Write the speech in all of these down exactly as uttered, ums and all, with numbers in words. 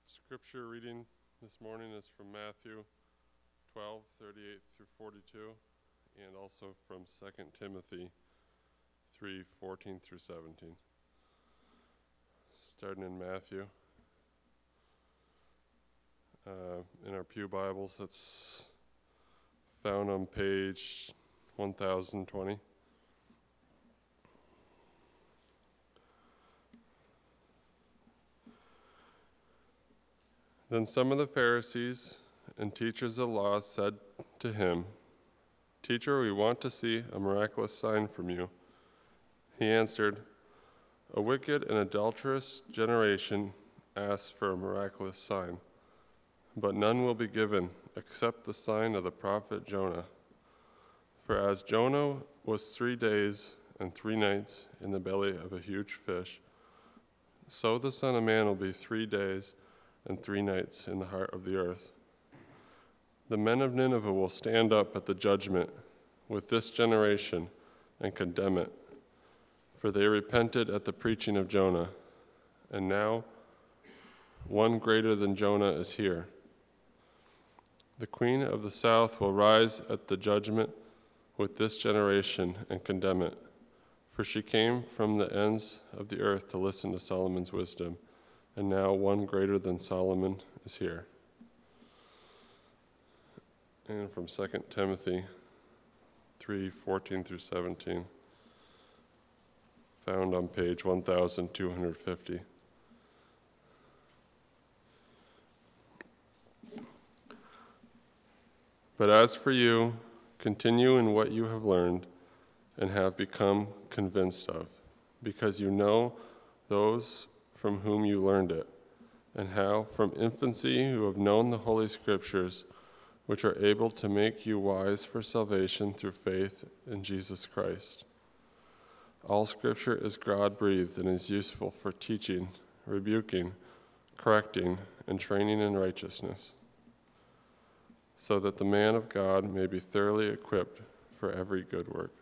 Scripture reading this morning is from Matthew twelve, thirty-eight through forty-two, and also from Second Timothy three, fourteen through seventeen. Starting in Matthew. Uh, in our Pew Bibles, it's found on page one thousand twenty. Then some of the Pharisees and teachers of the law said to him, "Teacher, we want to see a miraculous sign from you." He answered, "A wicked and adulterous generation asks for a miraculous sign, but none will be given except the sign of the prophet Jonah. For as Jonah was three days and three nights in the belly of a huge fish, so the Son of Man will be three days and three nights in the heart of the earth. The men of Nineveh will stand up at the judgment with this generation and condemn it, for they repented at the preaching of Jonah, and now one greater than Jonah is here. The queen of the south will rise at the judgment with this generation and condemn it, for she came from the ends of the earth to listen to Solomon's wisdom, and now one greater than Solomon is here." And from Second Timothy three, fourteen through seventeen, found on page one thousand two hundred fifty. "But as for you, continue in what you have learned and have become convinced of, because you know those from whom you learned it, and how from infancy you have known the Holy Scriptures, which are able to make you wise for salvation through faith in Jesus Christ. All Scripture is God-breathed and is useful for teaching, rebuking, correcting, and training in righteousness, so that the man of God may be thoroughly equipped for every good work."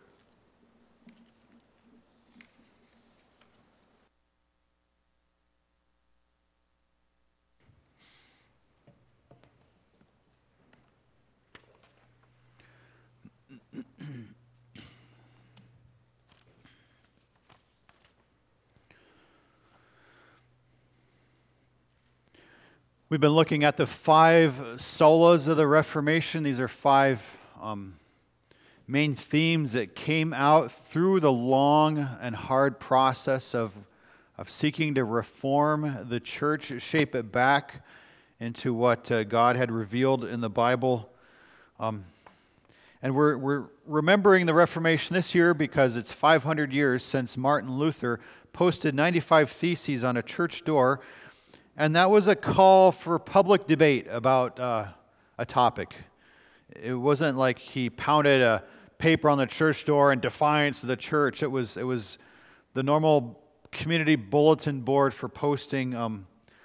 We've been looking at the five solas of the Reformation. These are five um, main themes that came out through the long and hard process of, of seeking to reform the church, shape it back into what uh, God had revealed in the Bible. Um, and we're, we're remembering the Reformation this year because it's five hundred years since Martin Luther posted ninety-five theses on a church door. And that was a call for public debate about uh, a topic. It wasn't like he pounded a paper on the church door in defiance of the church. It was it was the normal community bulletin board for posting um,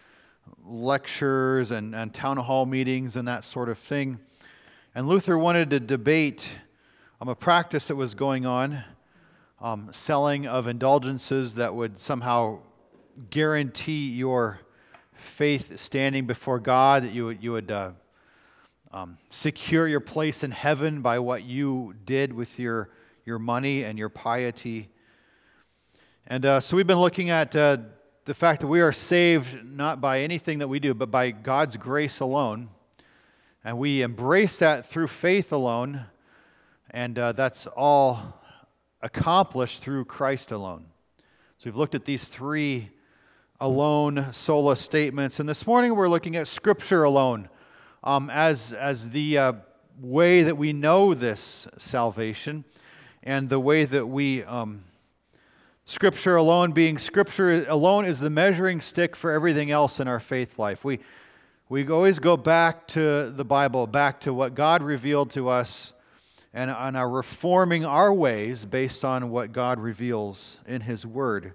lectures and, and town hall meetings and that sort of thing. And Luther wanted to debate um, a practice that was going on, um, selling of indulgences that would somehow guarantee your faith standing before God, that you would, you would uh, um, secure your place in heaven by what you did with your, your money and your piety. And uh, so we've been looking at uh, the fact that we are saved not by anything that we do, but by God's grace alone. And we embrace that through faith alone, and uh, that's all accomplished through Christ alone. So we've looked at these three alone sola statements, and this morning we're looking at Scripture alone um, as, as the uh, way that we know this salvation, and the way that we, um, Scripture alone being Scripture alone is the measuring stick for everything else in our faith life. We, we always go back to the Bible, back to what God revealed to us, and, and are reforming our ways based on what God reveals in His Word.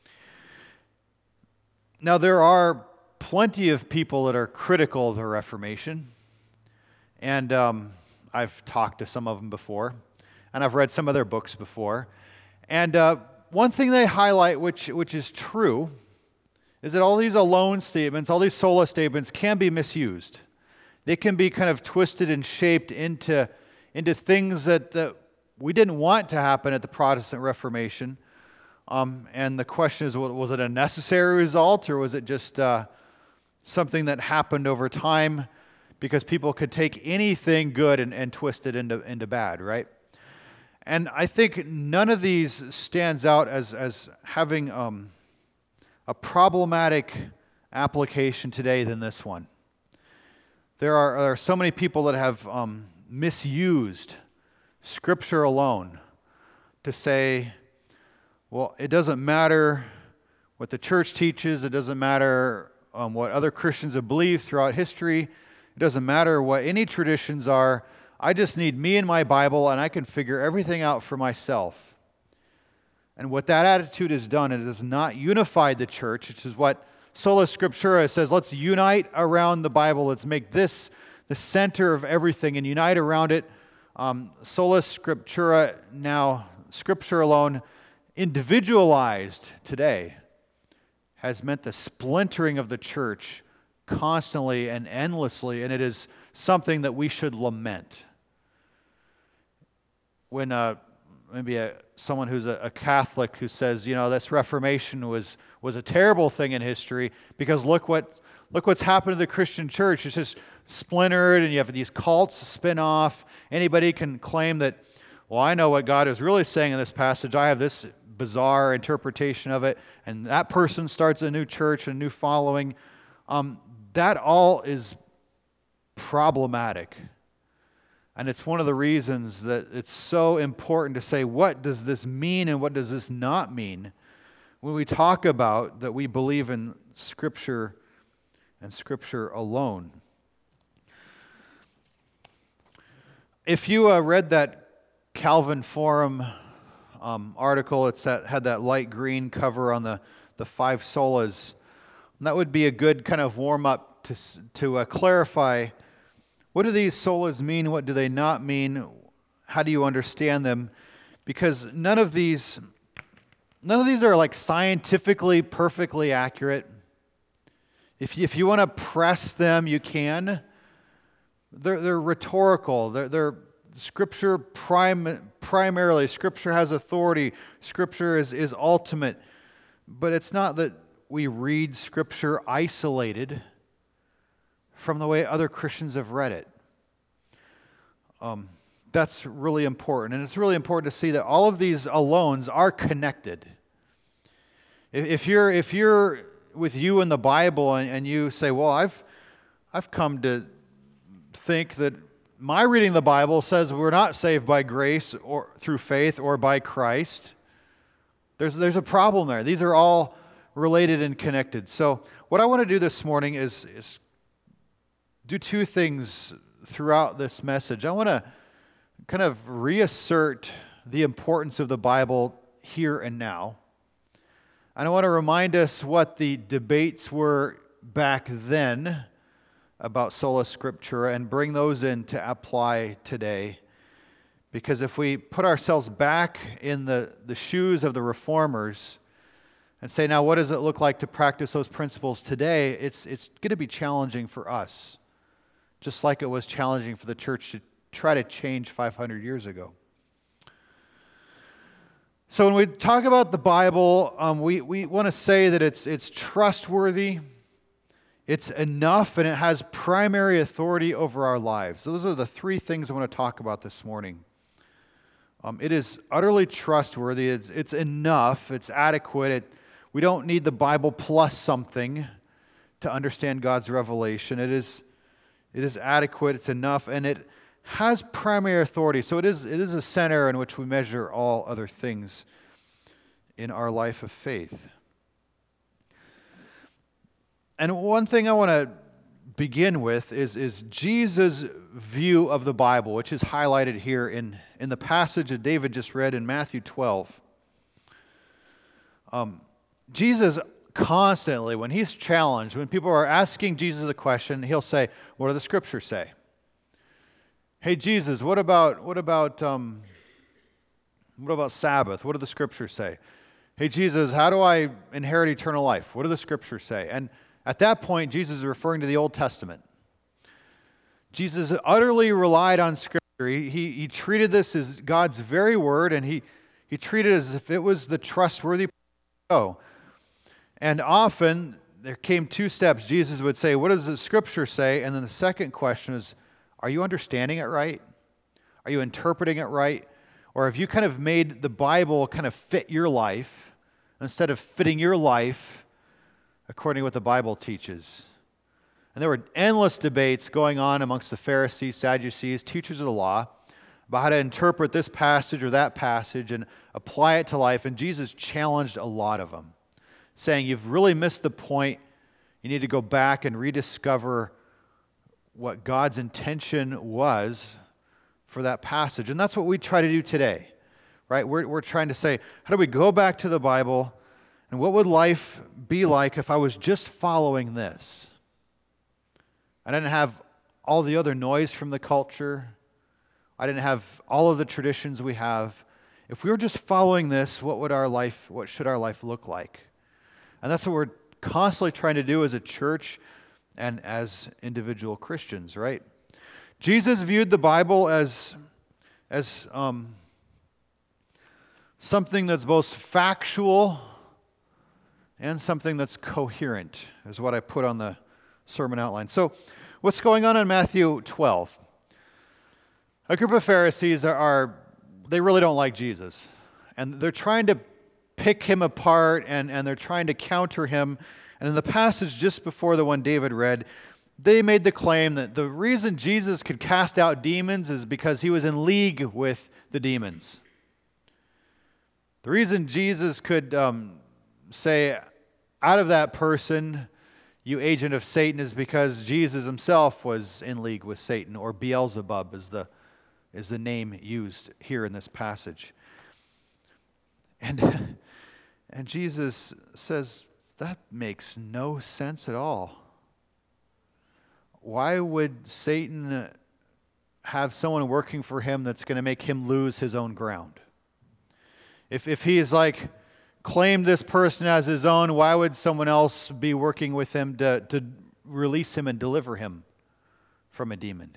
Now, there are plenty of people that are critical of the Reformation, and um, I've talked to some of them before, and I've read some of their books before. And uh, one thing they highlight, which which is true, is that all these alone statements, all these sola statements can be misused. They can be kind of twisted and shaped into, into things that, that we didn't want to happen at the Protestant Reformation. Um, and the question is, was it a necessary result, or was it just uh, something that happened over time because people could take anything good and, and twist it into, into bad, right? And I think none of these stands out as, as having um, a problematic application today than this one. There are, there are so many people that have um, misused Scripture alone to say, well, it doesn't matter what the church teaches, it doesn't matter um, what other Christians have believed throughout history, it doesn't matter what any traditions are, I just need me and my Bible and I can figure everything out for myself. And what that attitude has done, it has not unified the church, which is what Sola Scriptura says, let's unite around the Bible, let's make this the center of everything and unite around it. Um, Sola Scriptura, now Scripture alone, individualized today, has meant the splintering of the church constantly and endlessly, and it is something that we should lament. When uh, maybe a, someone who's a, a Catholic who says, you know, this Reformation was was a terrible thing in history because look what look what's happened to the Christian church. It's just splintered, and you have these cults spin off. Anybody can claim that, well, I know what God is really saying in this passage. I have this bizarre interpretation of it, and that person starts a new church, a new following. Um, that all is problematic. And it's one of the reasons that it's so important to say, what does this mean and what does this not mean when we talk about that we believe in Scripture and Scripture alone. If you uh, read that Calvin Forum um, article, it's that had that light green cover on the, the five solas, that would be a good kind of warm-up to, to uh, clarify, what do these solas mean? What do they not mean? How do you understand them? Because none of these, none of these are like scientifically perfectly accurate. If you, if you want to press them, you can. They're, they're rhetorical. They're, they're Scripture prim, primarily. Scripture has authority. Scripture is, is ultimate. But it's not that we read Scripture isolated from the way other Christians have read it. Um, that's really important. And it's really important to see that all of these alones are connected. If, if you're if you're with you in the Bible and, and you say, well, I've I've come to think that my reading of the Bible says we're not saved by grace or through faith or by Christ, there's there's a problem there. These are all related and connected. So what I want to do this morning is, is do two things throughout this message. I want to kind of reassert the importance of the Bible here and now. And I want to remind us what the debates were back then about Sola Scriptura and bring those in to apply today. Because if we put ourselves back in the, the shoes of the reformers and say, now what does it look like to practice those principles today, it's, it's going to be challenging for us. Just like it was challenging for the church to try to change five hundred years ago. So when we talk about the Bible, um, we, we want to say that it's, it's trustworthy, it's enough, and it has primary authority over our lives. So those are the three things I want to talk about this morning. Um, it is utterly trustworthy, it's, it's enough, it's adequate. It, we don't need the Bible plus something to understand God's revelation. It is It is adequate, it's enough, and it has primary authority. So it is, it is a center in which we measure all other things in our life of faith. And one thing I want to begin with is, is Jesus' view of the Bible, which is highlighted here in, in the passage that David just read in Matthew twelve. Um, Jesus constantly, when he's challenged, when people are asking Jesus a question, he'll say, what do the Scriptures say? Hey, Jesus, what about what about um, what about Sabbath? What do the Scriptures say? hey, Jesus, how do I inherit eternal life? What do the scriptures say? And at that point, Jesus is referring to the Old Testament. Jesus utterly relied on Scripture. He, he, he treated this as God's very word, and he, he treated it as if it was the trustworthy go. And often, there came two steps. Jesus would say, what does the Scripture say? And then the second question is, are you understanding it right? Are you interpreting it right? Or have you kind of made the Bible kind of fit your life instead of fitting your life according to what the Bible teaches? And there were endless debates going on amongst the Pharisees, Sadducees, teachers of the law about how to interpret this passage or that passage and apply it to life. And Jesus challenged a lot of them, saying, you've really missed the point. You need to go back and rediscover what God's intention was for that passage. And that's what we try to do today, right? We're, we're trying to say, how do we go back to the Bible, and what would life be like if I was just following this? I didn't have all the other noise from the culture. I didn't have all of the traditions we have. If we were just following this, what would our life, what should our life look like? And that's what we're constantly trying to do as a church and as individual Christians, right? Jesus viewed the Bible as, as um, something that's both factual and something that's coherent, is what I put on the sermon outline. So, what's going on in Matthew twelve? A group of Pharisees are, are they really don't like Jesus. And they're trying to pick him apart, and, and they're trying to counter him. And in the passage just before the one David read, they made the claim that the reason Jesus could cast out demons is because he was in league with the demons. The reason Jesus could um, say, out of that person, you agent of Satan, is because Jesus himself was in league with Satan, or Beelzebub is the, is the name used here in this passage. And, and Jesus says, that makes no sense at all. Why would Satan have someone working for him that's going to make him lose his own ground? If, if he is like, claimed this person as his own, why would someone else be working with him to, to release him and deliver him from a demon?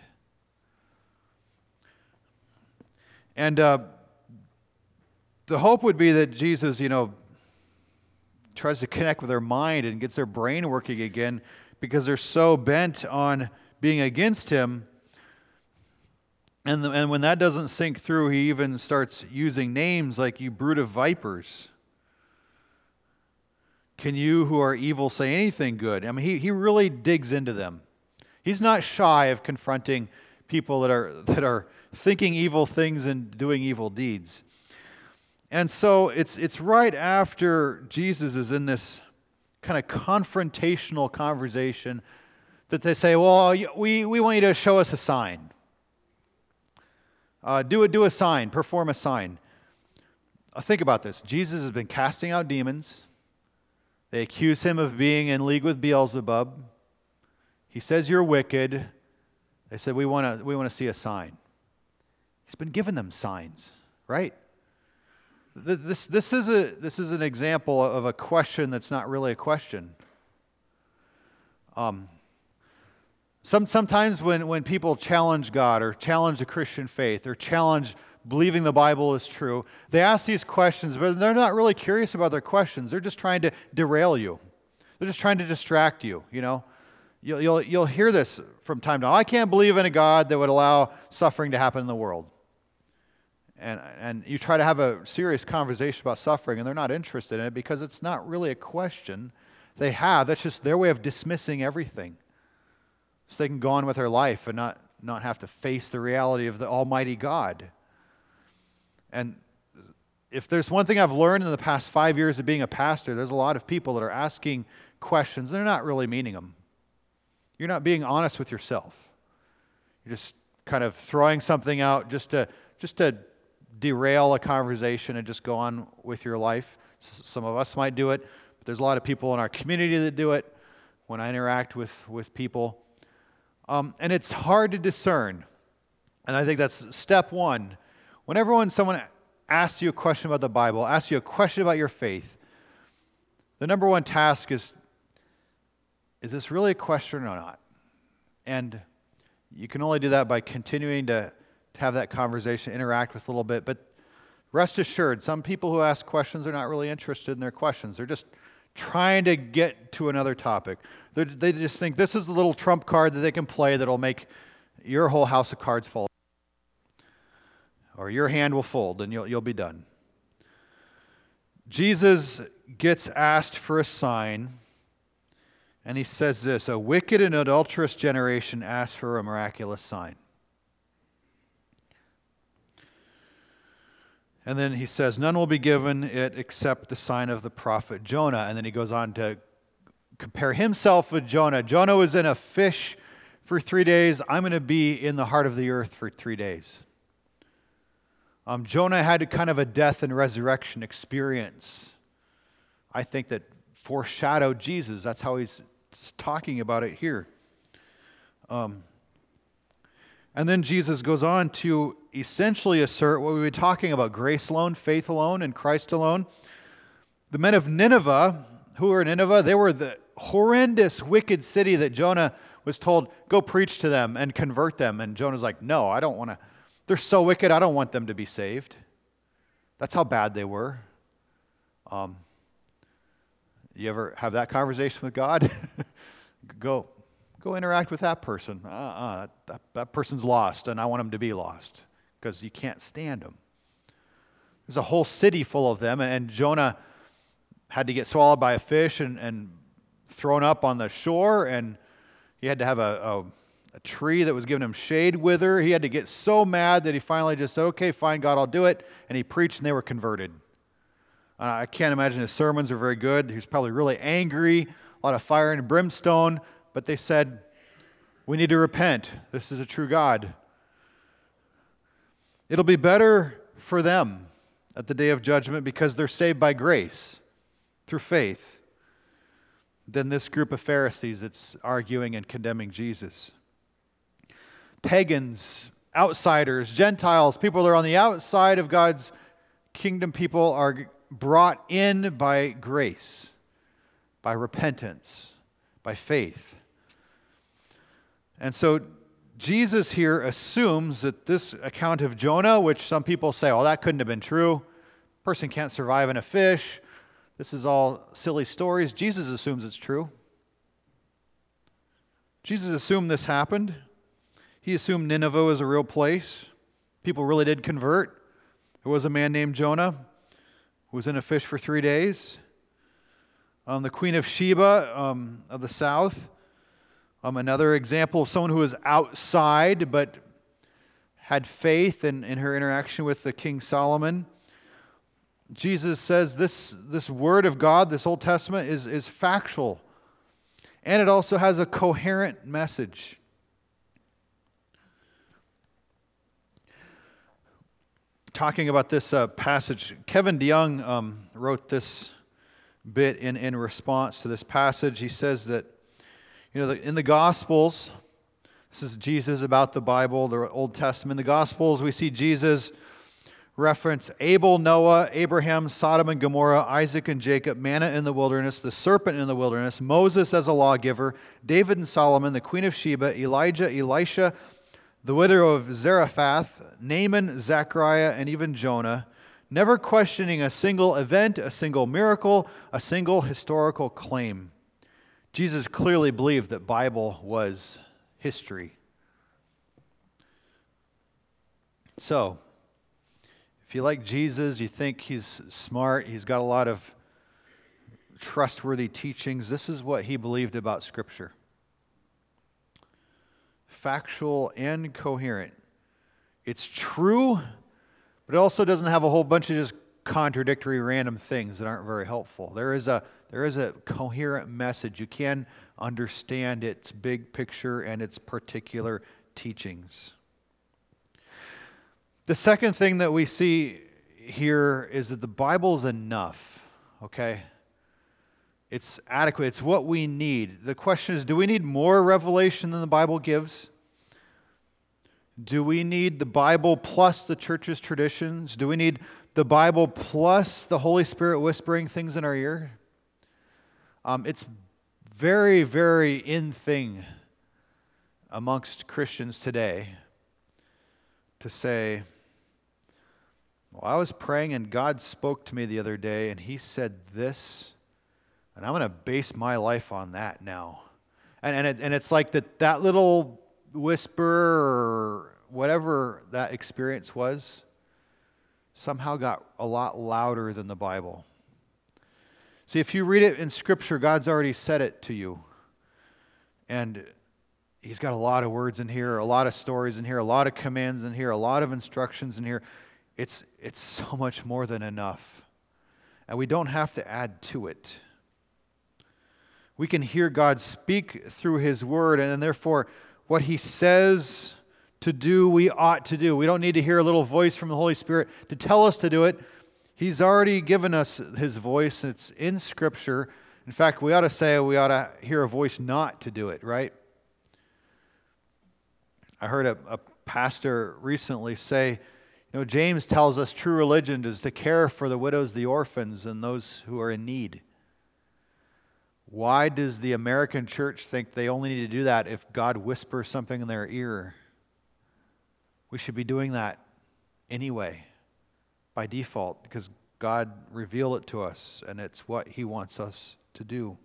And uh, the hope would be that Jesus, you know, tries to connect with their mind and gets their brain working again, because they're so bent on being against him. And, the, and when that doesn't sink through, he even starts using names like, you brood of vipers. Can you who are evil say anything good? I mean, he, he really digs into them. He's not shy of confronting people that are, that are thinking evil things and doing evil deeds. And so it's, it's right after Jesus is in this kind of confrontational conversation that they say, well, we, we want you to show us a sign. Uh, do, a, do a sign, perform a sign. Uh, think about this. Jesus has been casting out demons. They accuse him of being in league with Beelzebub. He says, you're wicked. They said, we want to we want to see a sign. He's been giving them signs, right? This, this, is a, this is an example of a question that's not really a question. Um, some, sometimes when, when people challenge God or challenge the Christian faith or challenge believing the Bible is true, they ask these questions, but they're not really curious about their questions. They're just trying to derail you. They're just trying to distract you, you know. You'll, you'll, you'll hear this from time to time. I can't believe in a God that would allow suffering to happen in the world. And, and you try to have a serious conversation about suffering, and they're not interested in it because it's not really a question they have. That's just their way of dismissing everything, so they can go on with their life and not, not have to face the reality of the Almighty God. And if there's one thing I've learned in the past five years of being a pastor, there's a lot of people that are asking questions. They're not really meaning them. You're not being honest with yourself. You're just kind of throwing something out just to just to derail a conversation and just go on with your life. Some of us might do it, but there's a lot of people in our community that do it when I interact with, with people. Um, and it's hard to discern. And I think that's step one. Whenever when someone asks you a question about the Bible, asks you a question about your faith, the number one task is, is this really a question or not? And you can only do that by continuing to, to have that conversation, interact with a little bit. But rest assured, some people who ask questions are not really interested in their questions. They're just trying to get to another topic. They're, they just think this is the little trump card that they can play that'll make your whole house of cards fall. Or your hand will fold and you'll, you'll be done. Jesus gets asked for a sign, and he says this: a wicked and adulterous generation asks for a miraculous sign. And then he says, none will be given it except the sign of the prophet Jonah. And then he goes on to compare himself with Jonah. Jonah was in a fish for three days. I'm going to be in the heart of the earth for three days. Um, Jonah had kind of a death and resurrection experience. I think that foreshadowed Jesus. That's how he's talking about it here. Um, and then Jesus goes on to essentially assert what we've been talking about: grace alone, faith alone, and Christ alone. The men of Nineveh, who were in Nineveh, they were the horrendous, wicked city that Jonah was told, go preach to them and convert them. And Jonah's like, no, I don't want to. They're so wicked, I don't want them to be saved. That's how bad they were. Um, you ever have that conversation with God? go, go interact with that person. Uh-uh, that, that person's lost, and I want them to be lost because you can't stand them. There's a whole city full of them, and Jonah had to get swallowed by a fish and, and thrown up on the shore, and he had to have a, a, a tree that was giving him shade wither. He had to get so mad that he finally just said, okay, fine, God, I'll do it. And he preached, and they were converted. Uh, I can't imagine his sermons are very good. He was probably really angry, a lot of fire and brimstone, but they said, we need to repent. This is a true God. It'll be better for them at the day of judgment because they're saved by grace through faith than this group of Pharisees that's arguing and condemning Jesus. Pagans, outsiders, Gentiles, people that are on the outside of God's kingdom, people are brought in by grace, by repentance, by faith. And so Jesus here assumes that this account of Jonah, which some people say, oh, that couldn't have been true. A person can't survive in a fish. This is all silly stories. Jesus assumes it's true. Jesus assumed this happened. He assumed Nineveh was a real place. People really did convert. There was a man named Jonah who was in a fish for three days. Um, the Queen of Sheba um, of the south, um, another example of someone who was outside but had faith in, in her interaction with the King Solomon. Jesus says this, this word of God, this Old Testament, is, is factual. And it also has a coherent message. Talking about this uh, passage, Kevin DeYoung um, wrote this bit in, in response to this passage. He says that, you know, the, in the Gospels, this is Jesus about the Bible, the Old Testament. In the Gospels, we see Jesus reference Abel, Noah, Abraham, Sodom and Gomorrah, Isaac and Jacob, manna in the wilderness, the serpent in the wilderness, Moses as a lawgiver, David and Solomon, the Queen of Sheba, Elijah, Elisha, the widow of Zarephath, Naaman, Zechariah, and even Jonah, never questioning a single event, a single miracle, a single historical claim. Jesus clearly believed that Bible was history. So, if you like Jesus, you think he's smart, he's got a lot of trustworthy teachings, this is what he believed about Scripture. Factual and coherent. It's true, but it also doesn't have a whole bunch of just contradictory random things that aren't very helpful. There is a there is a coherent message. You can understand its big picture and its particular teachings. The second thing that we see here is that the Bible is enough, okay? It's adequate. It's what we need. The question is, do we need more revelation than the Bible gives? Do we need the Bible plus the church's traditions? Do we need the Bible plus the Holy Spirit whispering things in our ear. Um, it's very, very in thing amongst Christians today to say, well, I was praying and God spoke to me the other day and He said this, and I'm going to base my life on that now. And and, it, and it's like that, that little whisper or whatever that experience was somehow got a lot louder than the Bible. See, if you read it in Scripture, God's already said it to you. And He's got a lot of words in here, a lot of stories in here, a lot of commands in here, a lot of instructions in here. It's, it's so much more than enough. And we don't have to add to it. We can hear God speak through His Word, and therefore what He says to do, we ought to do. We don't need to hear a little voice from the Holy Spirit to tell us to do it. He's already given us His voice. It's in Scripture. In fact, we ought to say we ought to hear a voice not to do it, right? I heard a, a pastor recently say, you know, James tells us true religion is to care for the widows, the orphans, and those who are in need. Why does the American church think they only need to do that if God whispers something in their ear? We should be doing that anyway, by default, because God revealed it to us, and it's what He wants us to do.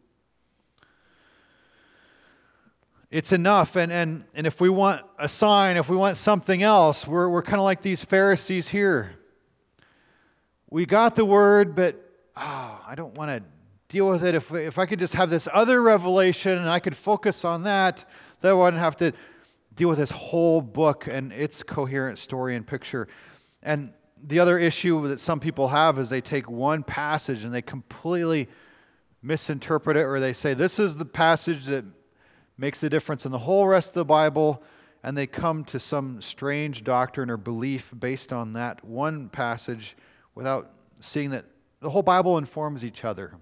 It's enough, and, and, and if we want a sign, if we want something else, we're, we're kind of like these Pharisees here. We got the Word, but oh, I don't want to deal with it. If, if I could just have this other revelation and I could focus on that, then I wouldn't have to deal with this whole book and its coherent story and picture. And the other issue that some people have is they take one passage and they completely misinterpret it, or they say, this is the passage that makes the difference in the whole rest of the Bible, and they come to some strange doctrine or belief based on that one passage without seeing that the whole Bible informs each other.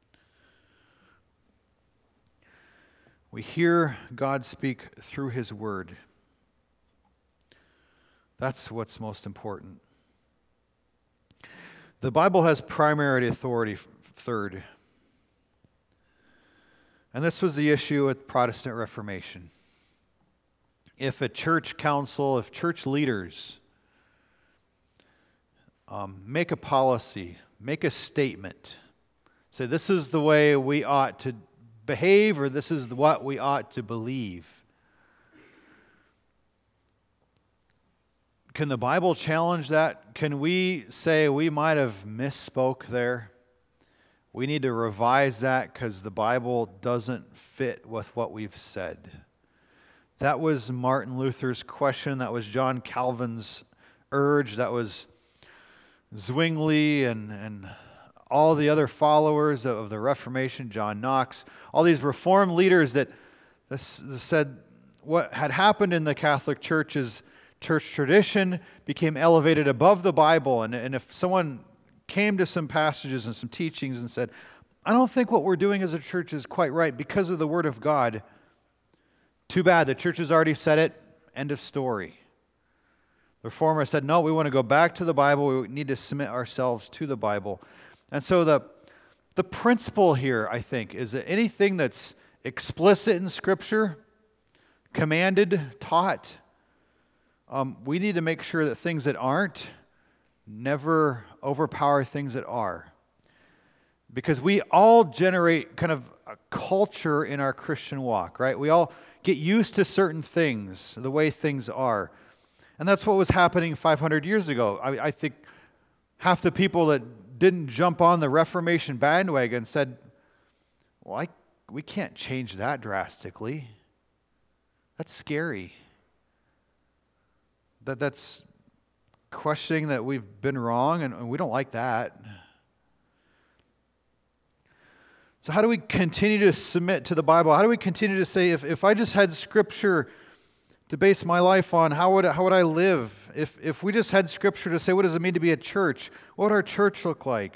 We hear God speak through His Word. That's what's most important. The Bible has primary authority, third. And this was the issue with Protestant Reformation. If a church council, if church leaders um, make a policy, make a statement, say this is the way we ought to behave, or this is what we ought to believe, can the Bible challenge that? Can we say we might have misspoke there? We need to revise that because the Bible doesn't fit with what we've said. That was Martin Luther's question. That was John Calvin's urge. That was Zwingli and, and all the other followers of the Reformation, John Knox, all these Reformed leaders that said what had happened in the Catholic Church is church tradition became elevated above the Bible. And, and if someone came to some passages and some teachings and said, I don't think what we're doing as a church is quite right because of the Word of God, too bad, the church has already said it, end of story. The Reformer said, no, we want to go back to the Bible, we need to submit ourselves to the Bible. And so the, the principle here, I think, is that anything that's explicit in Scripture, commanded, taught, um, we need to make sure that things that aren't never overpower things that are. Because we all generate kind of a culture in our Christian walk, right? We all get used to certain things, the way things are. And that's what was happening five hundred years ago. I, I think half the people that didn't jump on the Reformation bandwagon said, well, I, we can't change that drastically. That's scary. That That's questioning that we've been wrong, and we don't like that. So how do we continue to submit to the Bible? How do we continue to say, if, if I just had Scripture to base my life on, how would, how would I live? If, if we just had Scripture to say, what does it mean to be a church? What would our church look like?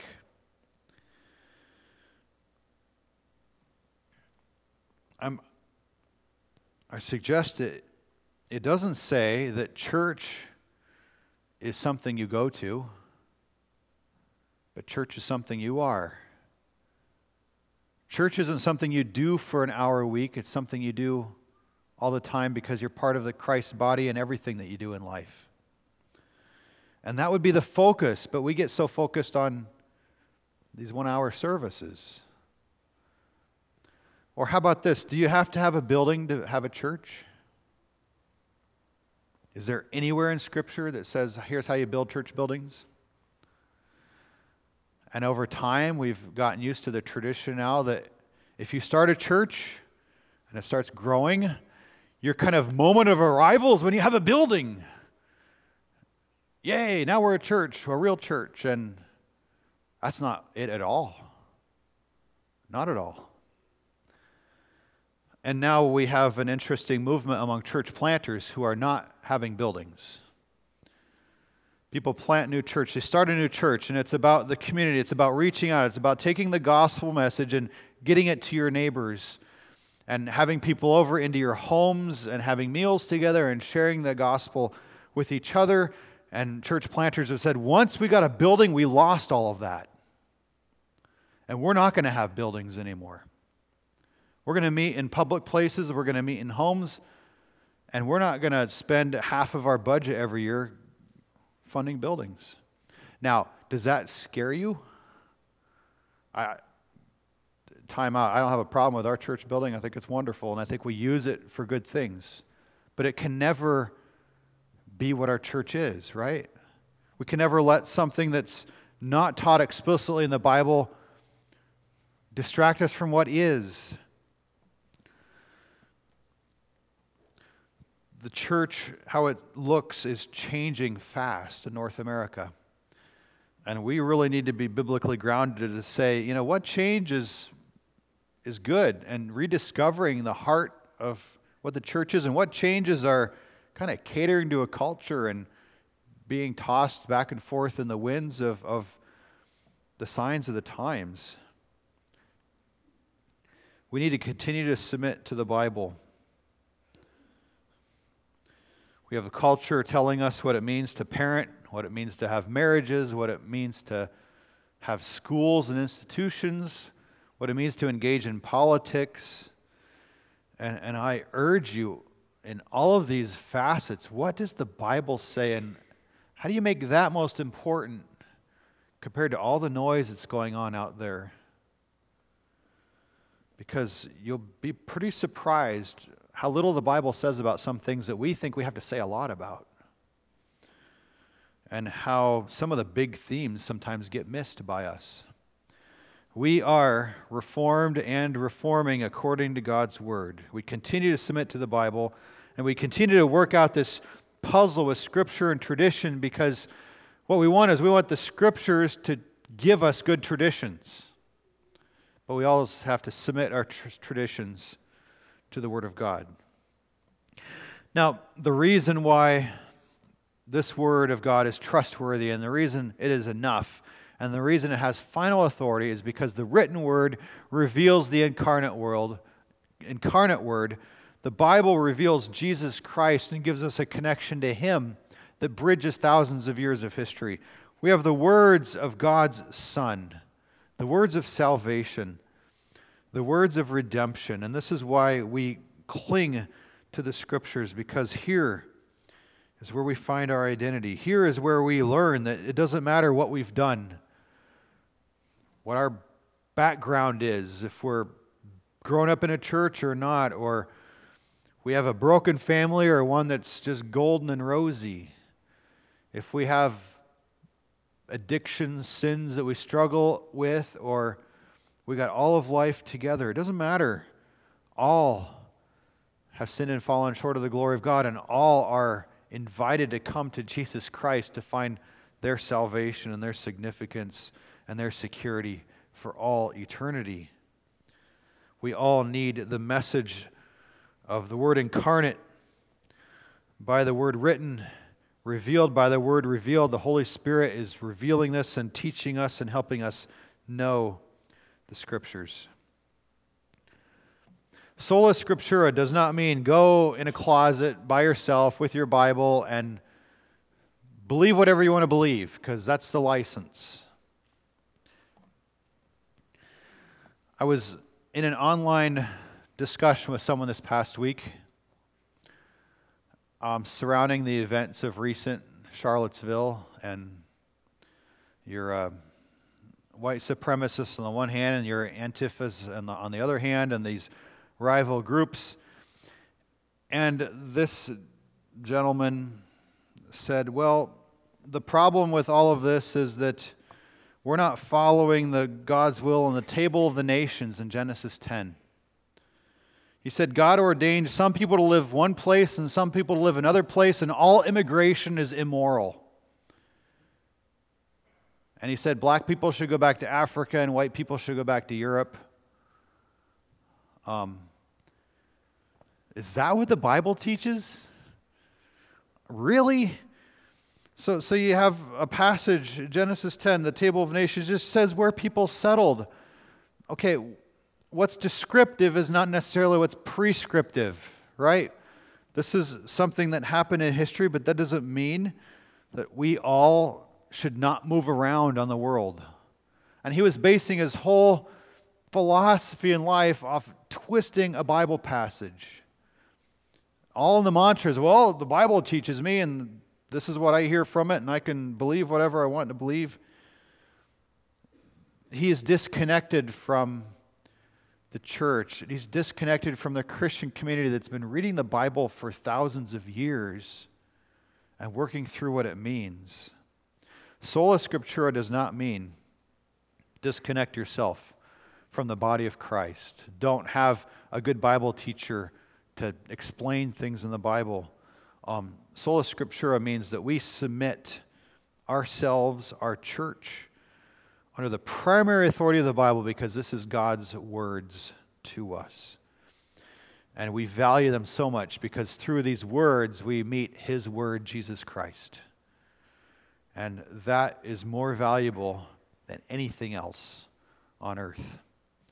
I'm, I suggest it, it doesn't say that church is something you go to. But church is something you are. Church isn't something you do for an hour a week. It's something you do all the time because you're part of the Christ body in everything that you do in life. And that would be the focus, but we get so focused on these one-hour services. Or how about this? Do you have to have a building to have a church? Is there anywhere in Scripture that says, here's how you build church buildings? And over time, we've gotten used to the tradition now that if you start a church and it starts growing, your kind of moment of arrival is when you have a building. Yay, now we're a church, a real church. And that's not it at all. Not at all. And now we have an interesting movement among church planters who are not having buildings. People plant new church. They start a new church, and it's about the community. It's about reaching out. It's about taking the gospel message and getting it to your neighbors and having people over into your homes and having meals together and sharing the gospel with each other. And church planters have said, once we got a building, we lost all of that. And we're not going to have buildings anymore. We're going to meet in public places. We're going to meet in homes. And we're not going to spend half of our budget every year funding buildings. Now, does that scare you? I, time out. I don't have a problem with our church building. I think it's wonderful, and I think we use it for good things. But it can never be what our church is, right? We can never let something that's not taught explicitly in the Bible distract us from what is. The church, how it looks, is changing fast in North America. And we really need to be biblically grounded to say, you know, what change is, is good, and rediscovering the heart of what the church is, and what changes are kind of catering to a culture and being tossed back and forth in the winds of, of the signs of the times. We need to continue to submit to the Bible. We have a culture telling us what it means to parent, what it means to have marriages, what it means to have schools and institutions, what it means to engage in politics. And, and I urge you, in all of these facets, what does the Bible say, and how do you make that most important compared to all the noise that's going on out there? Because you'll be pretty surprised how little the Bible says about some things that we think we have to say a lot about. And how some of the big themes sometimes get missed by us. We are reformed and reforming according to God's Word. We continue to submit to the Bible, and we continue to work out this puzzle with Scripture and tradition, because what we want is we want the Scriptures to give us good traditions. But we always have to submit our tr- traditions to the Word of God. Now, the reason why this Word of God is trustworthy, and the reason it is enough, and the reason it has final authority, is because the written Word reveals the incarnate world, incarnate Word. The Bible reveals Jesus Christ and gives us a connection to Him that bridges thousands of years of history. We have the words of God's Son, the words of salvation, the words of redemption. And this is why we cling to the Scriptures, because here is where we find our identity. Here is where we learn that it doesn't matter what we've done, what our background is, if we're grown up in a church or not, or we have a broken family or one that's just golden and rosy. If we have addictions, sins that we struggle with, or we got all of life together, it doesn't matter. All have sinned and fallen short of the glory of God, and all are invited to come to Jesus Christ to find their salvation and their significance and their security for all eternity. We all need the message of the Word incarnate by the Word written, revealed by the Word revealed. The Holy Spirit is revealing this and teaching us and helping us know the Scriptures. Sola Scriptura does not mean go in a closet by yourself with your Bible and believe whatever you want to believe, because that's the license. I was in an online discussion with someone this past week um, surrounding the events of recent Charlottesville, and your uh, white supremacists on the one hand and your Antifas on the, on the other hand, and these rival groups. And this gentleman said, well, the problem with all of this is that we're not following the God's will in the table of the nations in Genesis ten. He said God ordained some people to live one place and some people to live another place, and all immigration is immoral. And he said black people should go back to Africa and white people should go back to Europe. Um, is that what the Bible teaches? Really? So, so you have a passage, Genesis ten, the table of nations, just says where people settled. Okay, what's descriptive is not necessarily what's prescriptive, right? This is something that happened in history, but that doesn't mean that we all should not move around on the world. And he was basing his whole philosophy in life off twisting a Bible passage. All in the mantras, well, the Bible teaches me, and this is what I hear from it, and I can believe whatever I want to believe. He is disconnected from the church. He's disconnected from the Christian community that's been reading the Bible for thousands of years and working through what it means. Sola Scriptura does not mean disconnect yourself from the body of Christ. Don't have a good Bible teacher to explain things in the Bible. Um, Sola Scriptura means that we submit ourselves, our church, under the primary authority of the Bible, because this is God's words to us. And we value them so much because through these words we meet His Word, Jesus Christ. And that is more valuable than anything else on earth.